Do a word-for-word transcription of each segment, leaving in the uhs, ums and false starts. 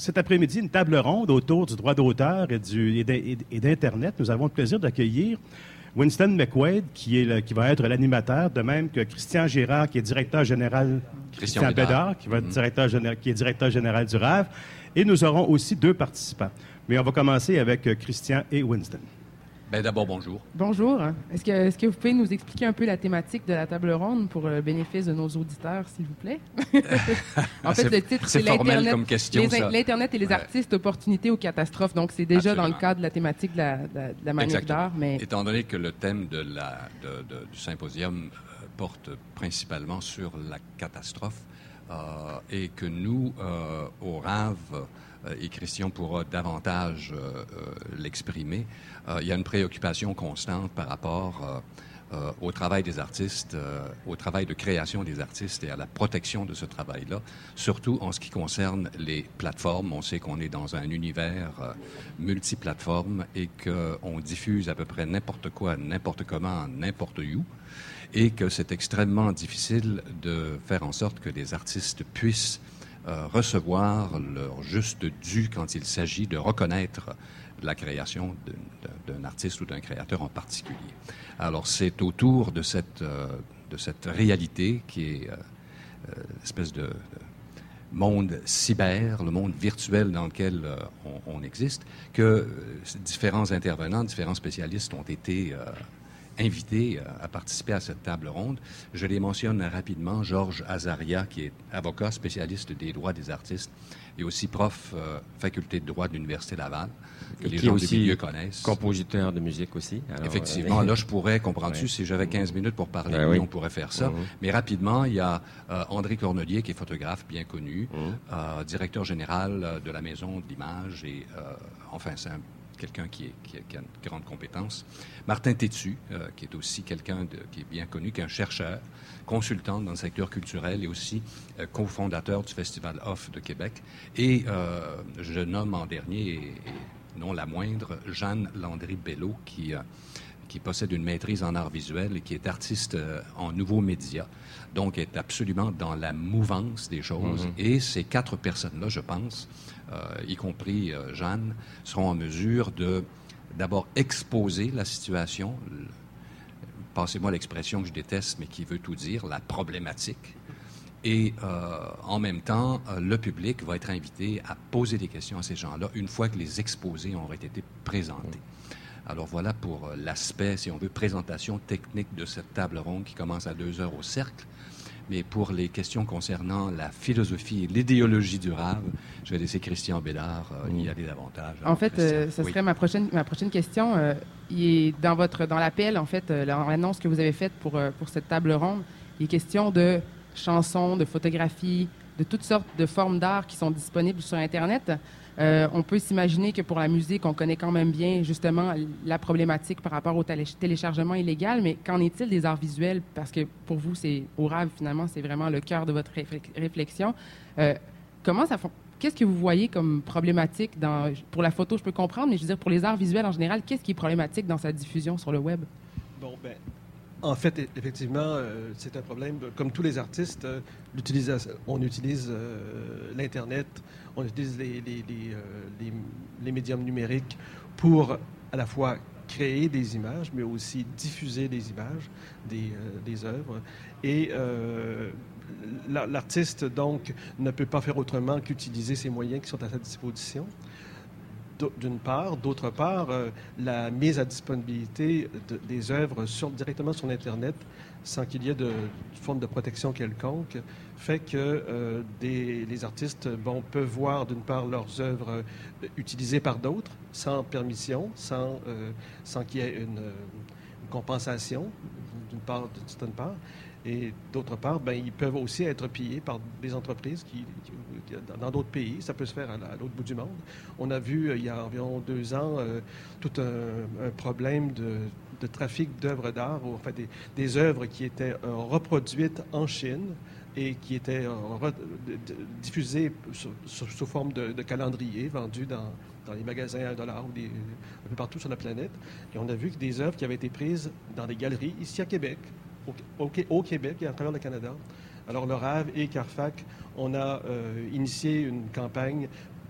cet après-midi une table ronde autour du droit d'auteur et, du, et, et d'Internet. Nous avons le plaisir d'accueillir Winston McQuaid, qui, est le, qui va être l'animateur, de même que Christian Girard, qui est directeur général, Christian, Christian Bédard, qui, va être mm-hmm. directeur général, qui est directeur général du R A V, et nous aurons aussi deux participants. Mais on va commencer avec Christian et Winston. Bien, d'abord, bonjour. Bonjour. Est-ce que, est-ce que vous pouvez nous expliquer un peu la thématique de la table ronde pour le bénéfice de nos auditeurs, s'il vous plaît? En fait, c'est, le titre, c'est, c'est formel l'Internet, comme question, les, ça. l'Internet et les ouais. artistes, opportunités ou catastrophes. Donc, c'est déjà Absolument. Dans le cadre de la thématique de la, de la, de la manière d'art. Mais... Étant donné que le thème de la, de, de, du symposium euh, porte principalement sur la catastrophe euh, et que nous, euh, au R A V, et Christian pourra davantage euh, euh, l'exprimer, euh, il y a une préoccupation constante par rapport euh, euh, au travail des artistes, euh, au travail de création des artistes et à la protection de ce travail-là, surtout en ce qui concerne les plateformes. On sait qu'on est dans un univers euh, multiplateforme et qu'on diffuse à peu près n'importe quoi, n'importe comment, n'importe où, et que c'est extrêmement difficile de faire en sorte que les artistes puissent Euh, recevoir leur juste dû quand il s'agit de reconnaître la création de, de, d'un artiste ou d'un créateur en particulier. Alors, c'est autour de cette, euh, de cette réalité qui est euh, euh, espèce de, de monde cyber, le monde virtuel dans lequel euh, on, on existe, que euh, différents intervenants, différents spécialistes ont été euh, invités à participer à cette table ronde. Je les mentionne rapidement. Georges Azaria, qui est avocat spécialiste des droits des artistes et aussi prof euh, faculté de droit de l'Université Laval, que et les gens du milieu connaissent. Compositeur de musique aussi. Alors, Effectivement, euh, là, je pourrais, comprends-tu, ouais. si j'avais quinze minutes pour parler, ben oui. on pourrait faire ça. Mm-hmm. Mais rapidement, il y a euh, André Cornelier, qui est photographe bien connu, mm-hmm. euh, directeur général de la Maison de l'Image et, euh, enfin, c'est un quelqu'un qui, est, qui, a, qui a une grande compétence. Martin Tétu, euh, qui est aussi quelqu'un de, qui est bien connu, qui est un chercheur, consultant dans le secteur culturel et aussi euh, cofondateur du Festival Off de Québec. Et euh, je nomme en dernier, et, et non la moindre, Jeanne Landry-Bello, qui, euh, qui possède une maîtrise en art visuel et qui est artiste euh, en nouveaux médias. Donc, est absolument dans la mouvance des choses. Mm-hmm. Et ces quatre personnes-là, je pense, Euh, y compris euh, Jeanne, seront en mesure de d'abord exposer la situation, le, passez-moi l'expression que je déteste, mais qui veut tout dire, la problématique. Et euh, en même temps, euh, le public va être invité à poser des questions à ces gens-là une fois que les exposés auraient été présentés. Alors voilà pour euh, l'aspect, si on veut, présentation technique de cette table ronde qui commence à deux heures au Cercle. Mais pour les questions concernant la philosophie et l'idéologie du R A V, je vais laisser Christian Bédard euh, y aller davantage. En fait, euh, ce serait oui. ma prochaine ma prochaine question. Euh, il est dans votre dans l'appel, en fait, euh, l'annonce que vous avez faite pour euh, pour cette table ronde, il est question de chansons, de photographies, de toutes sortes de formes d'art qui sont disponibles sur Internet. Euh, on peut s'imaginer que pour la musique, on connaît quand même bien justement la problématique par rapport au télé- téléchargement illégal, mais qu'en est-il des arts visuels? Parce que pour vous, c'est au R A V, finalement, c'est vraiment le cœur de votre réfl- réflexion. Euh, comment ça fon- Qu'est-ce que vous voyez comme problématique dans... Pour la photo, je peux comprendre, mais je veux dire, pour les arts visuels en général, qu'est-ce qui est problématique dans sa diffusion sur le web? Bon, ben... En fait, effectivement, euh, c'est un problème. Comme tous les artistes, euh, on utilise euh, l'Internet, on utilise les, les, les, euh, les, les médiums numériques pour à la fois créer des images, mais aussi diffuser des images, des, euh, des œuvres. Et euh, l'artiste, donc, ne peut pas faire autrement qu'utiliser ces moyens qui sont à sa disposition. D'une part. D'autre part, euh, la mise à disponibilité de, des œuvres sur, directement sur l'Internet, sans qu'il y ait de, de forme de protection quelconque, fait que euh, des, les artistes bon, peuvent voir, d'une part, leurs œuvres euh, utilisées par d'autres, sans permission, sans, euh, sans qu'il y ait une, une compensation, d'une part, d'une part. Et d'autre part, ben, ils peuvent aussi être pillés par des entreprises qui, qui dans d'autres pays. Ça peut se faire à, à l'autre bout du monde. On a vu, il y a environ deux ans, euh, tout un, un problème de, de trafic d'œuvres d'art, enfin des, des œuvres qui étaient euh, reproduites en Chine et qui étaient euh, re, de, de, diffusées sous, sous, sous forme de, de calendrier, vendues dans, dans les magasins à un dollar ou des, un peu partout sur la planète. Et on a vu que des œuvres qui avaient été prises dans des galeries ici à Québec, Au, au, au Québec et à travers le Canada. Alors, le R A V et CARFAC, on a euh, initié une campagne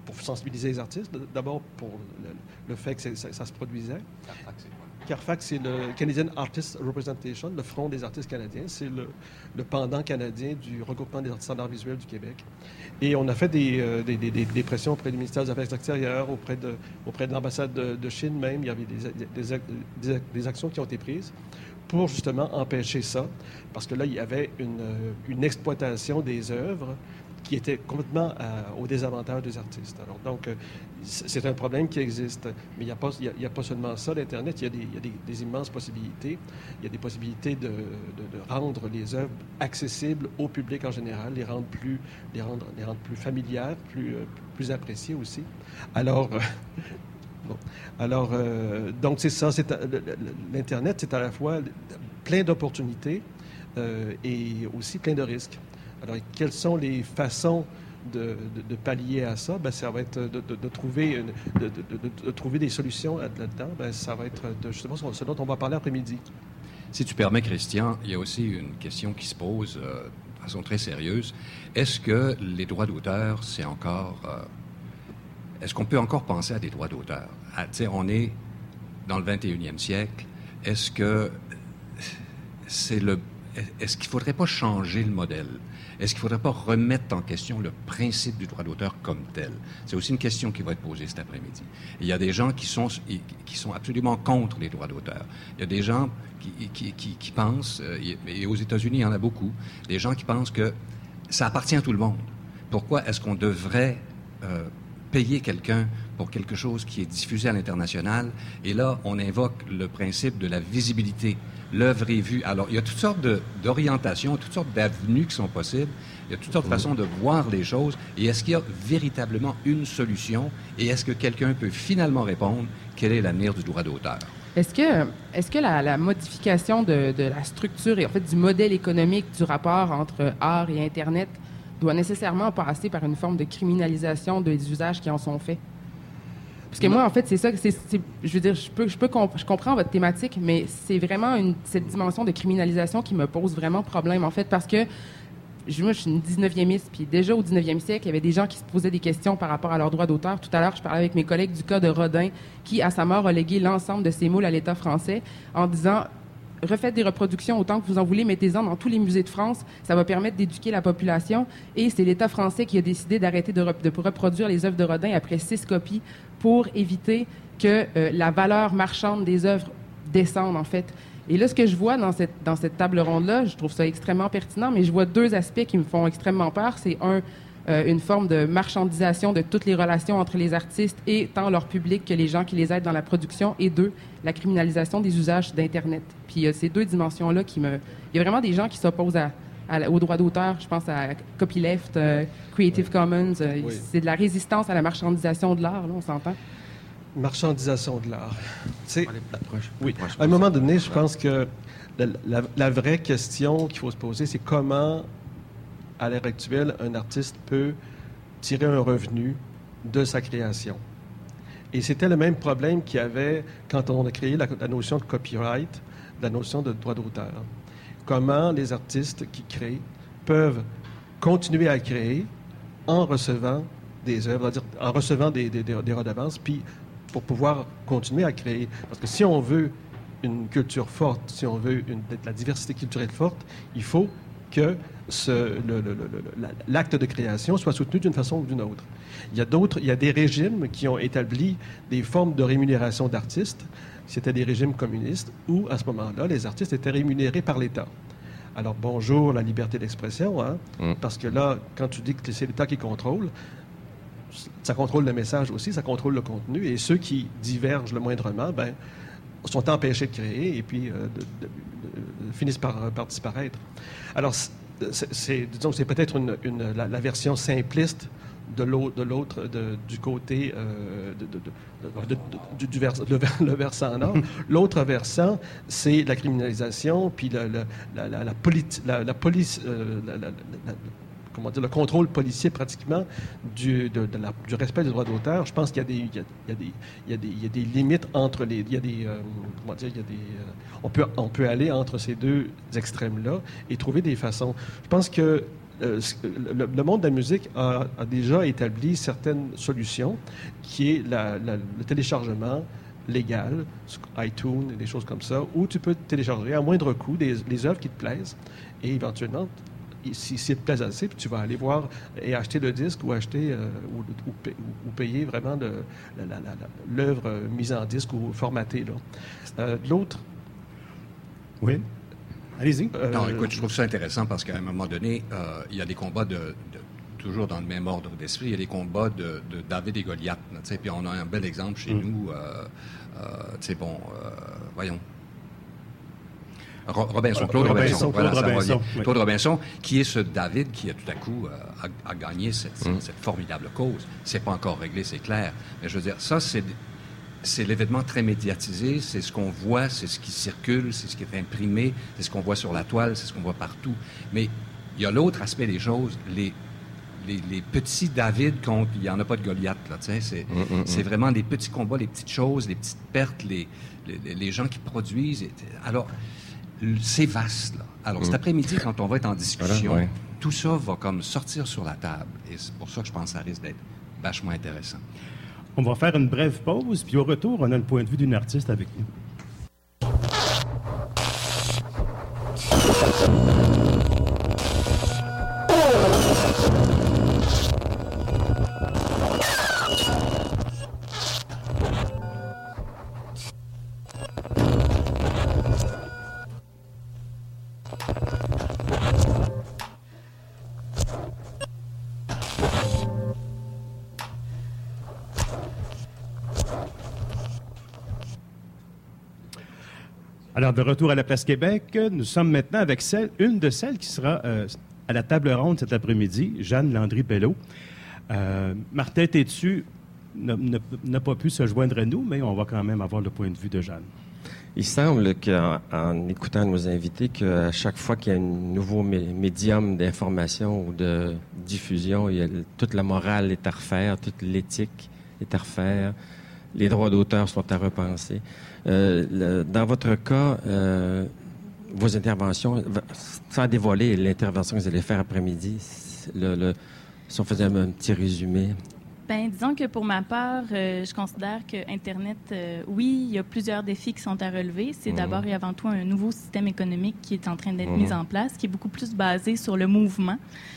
pour sensibiliser les artistes, d'abord pour le, le fait que ça, ça se produisait. Carfax, c'est quoi? Carfax, c'est le Canadian Artists Representation, le Front des artistes canadiens. C'est le, le pendant canadien du regroupement des artistes d'art visuel du Québec. Et on a fait des, euh, des, des, des pressions auprès du ministère des Affaires extérieures, auprès de, auprès de l'ambassade de, de Chine même. Il y avait des, des, des, des actions qui ont été prises pour justement empêcher ça, parce que là, il y avait une, une exploitation des œuvres qui était complètement à, au désavantage des artistes. Alors, donc, euh, c'est un problème qui existe. Mais il n'y a, a, a pas seulement ça, l'Internet. Il y a, des, il y a des, des immenses possibilités. Il y a des possibilités de, de, de rendre les œuvres accessibles au public en général, les rendre plus, les rendre, les rendre plus familières, plus, euh, plus appréciées aussi. Alors... Euh, Bon. Alors, euh, donc c'est ça, c'est, l'Internet, c'est à la fois plein d'opportunités euh, et aussi plein de risques. Alors, quelles sont les façons de, de, de pallier à ça? Ben, ça va être de, de, de, trouver, une, de, de, de trouver des solutions là-dedans. Ben, ça va être de, justement ce dont on va parler après-midi. Si tu permets, Christian, il y a aussi une question qui se pose euh, de façon très sérieuse. Est-ce que les droits d'auteur, c'est encore... Euh, Est-ce qu'on peut encore penser à des droits d'auteur? Ah, tu sais, on est dans le vingt et unième siècle. Est-ce que c'est le... Est-ce qu'il ne faudrait pas changer le modèle? Est-ce qu'il ne faudrait pas remettre en question le principe du droit d'auteur comme tel? C'est aussi une question qui va être posée cet après-midi. Il y a des gens qui sont, qui sont absolument contre les droits d'auteur. Il y a des gens qui, qui, qui, qui pensent, et aux États-Unis, il y en a beaucoup, des gens qui pensent que ça appartient à tout le monde. Pourquoi est-ce qu'on devrait... Euh, payer quelqu'un pour quelque chose qui est diffusé à l'international. Et là, on invoque le principe de la visibilité. L'œuvre est vue. Alors, il y a toutes sortes de, d'orientations, toutes sortes d'avenues qui sont possibles. Il y a toutes sortes de façons de voir les choses. Et est-ce qu'il y a véritablement une solution? Et est-ce que quelqu'un peut finalement répondre quel est l'avenir du droit d'auteur? Est-ce que, est-ce que la, la modification de, de la structure et en fait du modèle économique du rapport entre art et Internet doit nécessairement passer par une forme de criminalisation des usages qui en sont faits? Parce que non. Moi, en fait, c'est ça, c'est, c'est, je veux dire, je, peux, je, peux comp- je comprends votre thématique, mais c'est vraiment une, cette dimension de criminalisation qui me pose vraiment problème, en fait, parce que je, moi, je suis une dix-neuviémiste, puis déjà au dix-neuvième siècle, il y avait des gens qui se posaient des questions par rapport à leurs droits d'auteur. Tout à l'heure, je parlais avec mes collègues du cas de Rodin, qui, à sa mort, a légué l'ensemble de ses moules à l'État français en disant... Refaites des reproductions autant que vous en voulez, mettez-en dans tous les musées de France. Ça va permettre d'éduquer la population. Et c'est l'État français qui a décidé d'arrêter de, rep- de reproduire les œuvres de Rodin après six copies pour éviter que euh, la valeur marchande des œuvres descende, en fait. Et là, ce que je vois dans cette, dans cette table ronde-là, je trouve ça extrêmement pertinent, mais je vois deux aspects qui me font extrêmement peur. C'est un... Euh, une forme de marchandisation de toutes les relations entre les artistes et tant leur public que les gens qui les aident dans la production, et deux, la criminalisation des usages d'Internet. Puis euh, ces deux dimensions-là qui me... Il y a vraiment des gens qui s'opposent à, à, aux droits d'auteur, je pense à Copyleft, euh, Creative oui. Commons, euh, oui. C'est de la résistance à la marchandisation de l'art, là, on s'entend? Marchandisation de l'art. C'est... Oui, à un moment donné, je pense que la, la, la vraie question qu'il faut se poser, c'est comment... à l'heure actuelle, un artiste peut tirer un revenu de sa création. Et c'était le même problème qu'il y avait quand on a créé la, la notion de copyright, la notion de droit d'auteur. Comment les artistes qui créent peuvent continuer à créer en recevant des œuvres, c'est-à-dire en recevant des, des, des, des redevances, puis pour pouvoir continuer à créer. Parce que si on veut une culture forte, si on veut une, la diversité culturelle forte, il faut que ce, le, le, le, l'acte de création soit soutenu d'une façon ou d'une autre. Il y a d'autres, il y a des régimes qui ont établi des formes de rémunération d'artistes. C'était des régimes communistes où, à ce moment-là, les artistes étaient rémunérés par l'État. Alors, bonjour la liberté d'expression, hein, mmh. parce que là, quand tu dis que c'est l'État qui contrôle, ça contrôle le message aussi, ça contrôle le contenu, et ceux qui divergent le moindrement, ben, sont empêchés de créer et puis euh, de, de, de, finissent par, par disparaître. Alors, c'est, c'est, disons, c'est peut-être une, une, la, la version simpliste de l'autre, de l'autre de, du côté euh, de, de, de, de, de, du, du vers, le, le versant nord. L'autre versant, c'est la criminalisation, puis la, la, la, la, la, politi- la, la police, euh, la, la, la, comment dire, le contrôle policier pratiquement du, de, de la, du respect des droits d'auteur. Je pense qu'il y a des, il y a, il y a des, il y a des, il y a des limites entre les, il y a des, euh, comment dire, il y a des, euh, on peut, on peut aller entre ces deux extrêmes-là et trouver des façons. Je pense que euh, le, le monde de la musique a, a déjà établi certaines solutions, qui est la, la, le téléchargement légal, sur iTunes, des choses comme ça, où tu peux télécharger à moindre coût des, des œuvres qui te plaisent, et éventuellement, si, si te plaisent assez, puis tu vas aller voir et acheter le disque ou acheter euh, ou, ou, ou payer vraiment le, la, la, la, l'œuvre mise en disque ou formatée. Là. Euh, l'autre... Oui. Allez-y. Euh, non, écoute, je trouve ça intéressant parce qu'à un moment donné, euh, il y a des combats de, de toujours dans le même ordre d'esprit, il y a des combats de, de David et Goliath. Puis on a un bel exemple chez mm. nous. Euh, euh, tu sais, bon, euh, voyons. Robinson, Claude Robinson, Robinson, voilà, Claude, Robinson oui. Claude Robinson, qui est ce David qui, tout à coup, euh, a, a gagné cette, mm. cette formidable cause. C'est pas encore réglé, c'est clair. Mais je veux dire, ça, c'est, c'est l'événement très médiatisé. C'est ce qu'on voit, c'est ce qui circule, c'est ce qui est imprimé, c'est ce qu'on voit sur la toile, c'est ce qu'on voit partout. Mais il y a l'autre aspect des choses, les, les, les petits David contre... Il n'y en a pas de Goliath, là, tu sais. C'est, mm, mm, c'est vraiment des petits combats, les petites choses, les petites pertes, les, les, les gens qui produisent. Et, alors... C'est vaste, là. Alors, mmh. cet après-midi, quand on va être en discussion, voilà, ouais. tout ça va comme sortir sur la table. Et c'est pour ça que je pense que ça risque d'être vachement intéressant. On va faire une brève pause, puis au retour, on a le point de vue d'une artiste avec nous. Alors, de retour à la Place Québec, nous sommes maintenant avec celle, une de celles qui sera euh, à la table ronde cet après-midi, Jeanne Landry-Bello. Euh, Martin Tétu n'a, n'a, n'a pas pu se joindre à nous, mais on va quand même avoir le point de vue de Jeanne. Il semble qu'en en écoutant nos invités, qu'à chaque fois qu'il y a un nouveau mé- médium d'information ou de diffusion, il y a, toute la morale est à refaire, toute l'éthique est à refaire, les droits d'auteur sont à repenser. Euh, le, dans votre cas, euh, vos interventions, sans dévoiler l'intervention que vous allez faire après-midi, le, le, si on faisait un, un petit résumé. Bien, disons que pour ma part, euh, je considère que Internet, euh, oui, il y a plusieurs défis qui sont à relever. C'est mmh. d'abord et avant tout un nouveau système économique qui est en train d'être mmh. mis en place, qui est beaucoup plus basé sur le mouvement.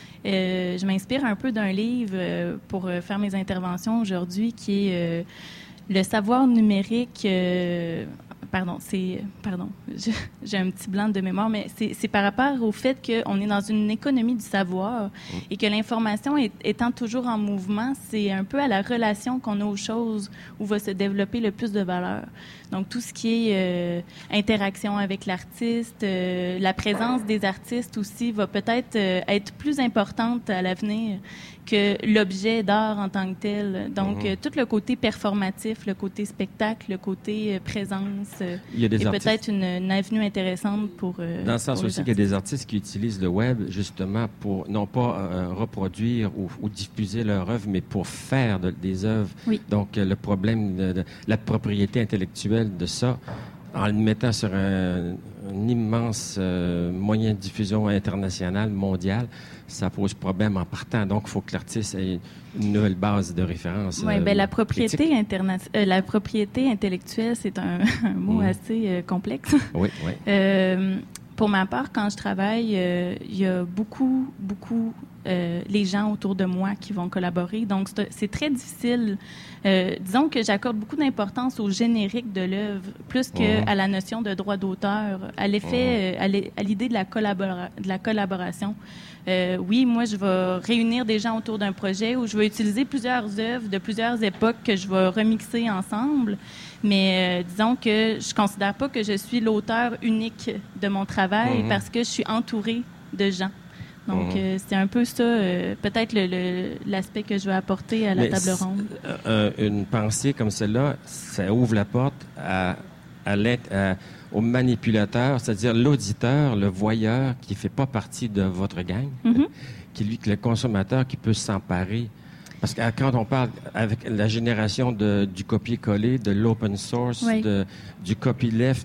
Euh, je m'inspire un peu d'un livre euh, pour euh, faire mes interventions aujourd'hui, qui est euh, Le savoir numérique... Euh, pardon, c'est... Pardon, je, j'ai un petit blanc de mémoire, mais c'est, c'est par rapport au fait qu'on est dans une économie du savoir mmh. et que l'information est, étant toujours en mouvement, c'est un peu à la relation qu'on a aux choses où va se développer le plus de valeur. Donc, tout ce qui est euh, interaction avec l'artiste, euh, la présence des artistes aussi va peut-être euh, être plus importante à l'avenir que l'objet d'art en tant que tel. Donc, mmh. euh, tout le côté performatif, le côté spectacle, le côté euh, présence, euh, il y a des est artistes... peut-être une, une avenue intéressante pour euh, Dans le sens aussi qu'il y a des artistes qui utilisent le web justement pour, non pas euh, reproduire ou, ou diffuser leur œuvre, mais pour faire de, des œuvres. Oui. Donc, euh, le problème de, de la propriété intellectuelle de ça, en le mettant sur un, un immense euh, moyen de diffusion international, mondial, ça pose problème en partant. Donc, il faut que l'artiste ait une nouvelle base de référence. Oui, euh, bien, la propriété interna- euh, la propriété intellectuelle, c'est un, un mot mmh. assez euh, complexe. Oui, oui. Euh, pour ma part, quand je travaille, euh, il y a beaucoup, beaucoup euh, les gens autour de moi qui vont collaborer. Donc, c'est, c'est très difficile. Euh, disons que j'accorde beaucoup d'importance au générique de l'œuvre, plus qu'à mmh. la notion de droit d'auteur, à l'effet, mmh. euh, à l'idée de la, collabora- de la collaboration. Euh, oui, moi, je vais réunir des gens autour d'un projet où je vais utiliser plusieurs œuvres de plusieurs époques que je vais remixer ensemble. Mais euh, disons que je considère pas que je suis l'auteur unique de mon travail mmh. parce que je suis entourée de gens. Donc, mmh. euh, c'est un peu ça, euh, peut-être le, le, l'aspect que je veux apporter à la Mais table ronde. Euh, une pensée comme celle-là, ça ouvre la porte à, à à, au manipulateur, c'est-à-dire l'auditeur, le voyeur qui ne fait pas partie de votre gang, mmh. qui lui, le consommateur qui peut s'emparer. Parce que quand on parle avec la génération de, du copier-coller, de l'open source, oui. de, du copyleft,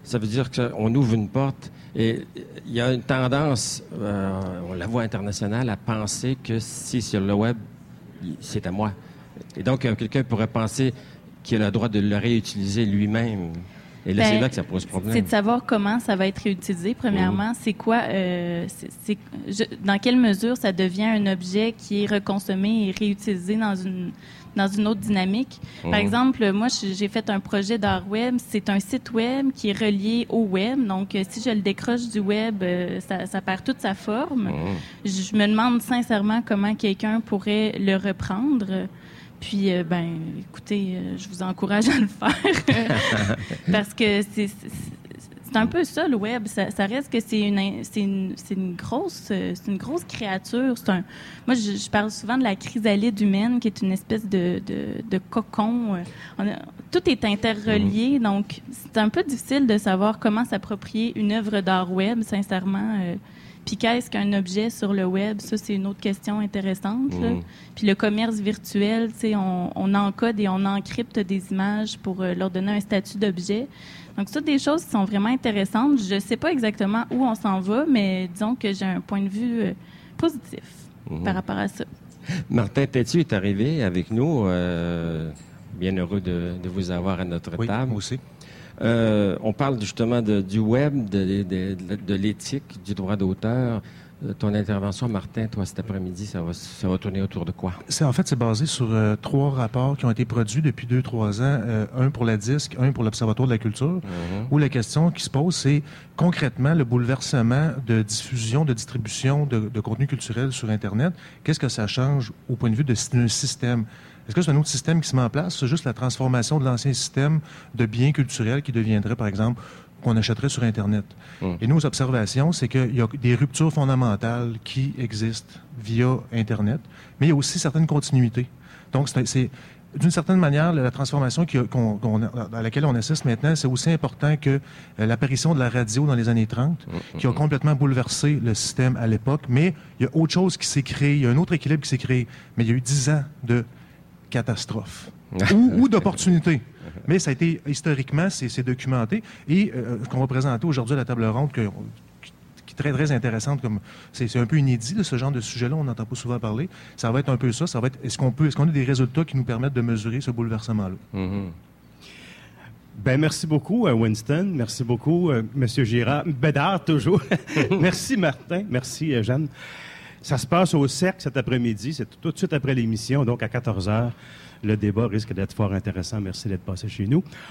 ça veut dire qu'on ouvre une porte. Et il y a une tendance, euh, on la voit internationale, à penser que si sur le web, c'est à moi. Et donc, euh, quelqu'un pourrait penser qu'il a le droit de le réutiliser lui-même. Et là, ben, c'est là que ça pose problème. C'est de savoir comment ça va être réutilisé. Premièrement, mmh. c'est quoi, euh, c'est, c'est, je, dans quelle mesure ça devient un objet qui est reconsommé et réutilisé dans une dans une autre dynamique. Mmh. Par exemple, moi, j'ai fait un projet d'art web. C'est un site web qui est relié au web. Donc, si je le décroche du web, ça, ça perd toute sa forme. Mmh. Je me demande sincèrement comment quelqu'un pourrait le reprendre. Puis, euh, ben, écoutez, euh, je vous encourage à le faire parce que c'est, c'est, c'est un peu ça, le web. Ça, ça reste que c'est une, c'est une, c'est une grosse, c'est une grosse créature. C'est un, moi, je, je parle souvent de la chrysalide humaine, qui est une espèce de, de, de cocon. On a, tout est interrelié, donc c'est un peu difficile de savoir comment s'approprier une œuvre d'art web, sincèrement. Euh, Puis qu'est-ce qu'un objet sur le web? Ça, c'est une autre question intéressante. Là. Mmh. Puis le commerce virtuel, tu sais, on, on encode et on encrypte des images pour euh, leur donner un statut d'objet. Donc, ça, des choses qui sont vraiment intéressantes. Je ne sais pas exactement où on s'en va, mais disons que j'ai un point de vue euh, positif mmh. par rapport à ça. Martin Têtu est arrivé avec nous. Euh, bien heureux de, de vous avoir à notre oui, table. Moi aussi. Euh, on parle justement de, du web, de, de, de, de l'éthique, du droit d'auteur. Euh, ton intervention, Martin, toi, cet après-midi, ça va, ça va tourner autour de quoi? C'est, en fait, c'est basé sur euh, trois rapports qui ont été produits depuis deux, trois ans. Euh, un pour la DISC, un pour l'Observatoire de la culture, mm-hmm. où la question qui se pose, c'est concrètement le bouleversement de diffusion, de distribution de, de contenu culturel sur Internet. Qu'est-ce que ça change au point de vue de, d'un système? Est-ce que c'est un autre système qui se met en place? C'est juste la transformation de l'ancien système de biens culturels qui deviendrait, par exemple, qu'on achèterait sur Internet. Mmh. Et nos observations, c'est qu'il y a des ruptures fondamentales qui existent via Internet, mais il y a aussi certaines continuités. Donc, c'est, c'est d'une certaine manière, la transformation qui a, qu'on, qu'on, à laquelle on assiste maintenant, c'est aussi important que euh, l'apparition de la radio dans les années trente, mmh. qui a complètement bouleversé le système à l'époque, mais il y a autre chose qui s'est créé, il y a un autre équilibre qui s'est créé, mais il y a eu dix ans de catastrophe ou, ou d'opportunité. Mais ça a été, historiquement, c'est, c'est documenté. Et euh, ce qu'on va présenter aujourd'hui à la table ronde, que, qui est très, très intéressante, comme c'est, c'est un peu inédit, là, ce genre de sujet-là, on n'entend pas souvent parler. Ça va être un peu ça. Ça va être, est-ce qu'on peut, est-ce qu'on a des résultats qui nous permettent de mesurer ce bouleversement-là? Mm-hmm. Ben merci beaucoup, Winston. Merci beaucoup, euh, M. Girard. Bédard, toujours. Merci, Martin. Merci, euh, Jeanne. Ça se passe au Cercle cet après-midi. C'est tout de suite après l'émission, donc à quatorze heures. Le débat risque d'être fort intéressant. Merci d'être passé chez nous.